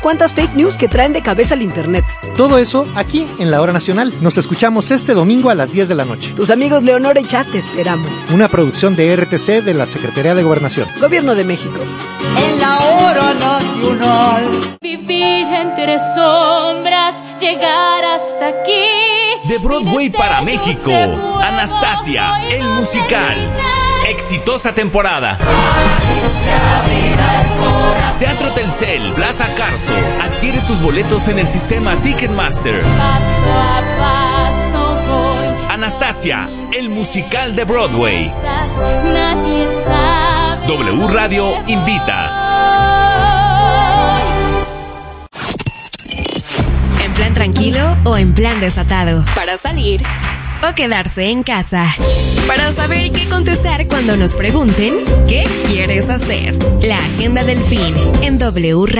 ¿Cuántas fake news que traen de cabeza al internet? Todo eso aquí en La Hora Nacional. Nos escuchamos este domingo a las 10 de la noche. Tus amigos Leonora y Chas te esperamos. Una producción de RTC de la Secretaría de Gobernación. Gobierno de México. En La Hora Nacional. Vivir entre sombras, llegar hasta aquí. De Broadway para México, Anastasia, el musical. Exitosa temporada. Teatro Telcel, Plaza Carso. Adquiere tus boletos en el sistema Ticketmaster. Paso a paso voy. Anastasia, el musical de Broadway. Nadie sabe. W Radio invita. ¿En plan tranquilo o en plan desatado? Para salir o quedarse en casa. Para saber qué contestar cuando nos pregunten ¿qué quieres hacer? La agenda del fin en W Radio.